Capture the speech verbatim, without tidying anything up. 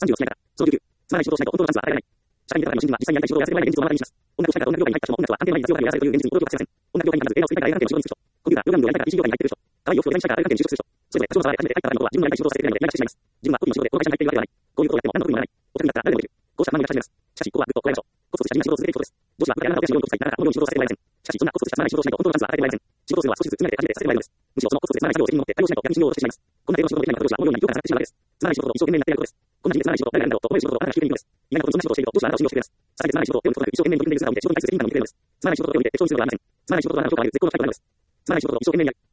さんじゅうをしないから、そのきゅうきゅう、つまらない仕事をしないと本当のダンスは与えられない。社会的なの心理は実際にやりたい仕事をやらせてもらえない現実を目の当たりにします。音楽をしたいから音楽業界に入った人も音楽は安定のない実用価値をやらせるという現実に驚きを隠せません。音楽業界に入らず映画を作りたいから映画関係の仕事に就く人、コンピューター、プログラミングをやりたいから イーシー 業界に入っている人、可愛い洋服をデザインしたいから映画関係に就職する人、それぞれ多少の差があって初めて入ったからのことは自分のやりたい仕事をさせてくれないのでやりたくしてしまいます。自分はコピーの仕事でこの会社に入っているわけではない。こういうことをやっても何の得にもならない。お宅にだったら誰でもできる。こうした不満が出始めます。しかし、ここはぐっとこらえましょう。コツコツした地味な仕事を続けることです。上司は部下やあなたを手足を用意としたいながらこのように仕事をさせてもらえません。しかし、そんなコツコツしたつまらない仕事をしないと本当のダンスは与えてもらえません。仕事をするのは少しずつ積み上げて初めてさせてもらえるのです。むしろそのコツコツでつまらない作業を責任を持って対応しないと逆に信用を落としてしまいます。こんな程度の仕事をできない方同士はこのように評価されてしまうわけです。つまらない仕事を一生懸命にやってやることです。こんな地味でつまらない仕事を誰がやるんだろうと思える仕事をあなたが引き受けてみるのです。意外なことにそんな仕事をしていると上司はあなたを信用してくれます。さらにつまらない仕事を手を抜くことなく一生懸命に取り組んでいる姿を見て仕事に対する責任感を見てくれるのです。つまらない仕事を手を抜いて適当にするのではありません。つまらない仕事とはなるべくこの社会を学ぶのです。つまらない仕事を一生懸命にやる。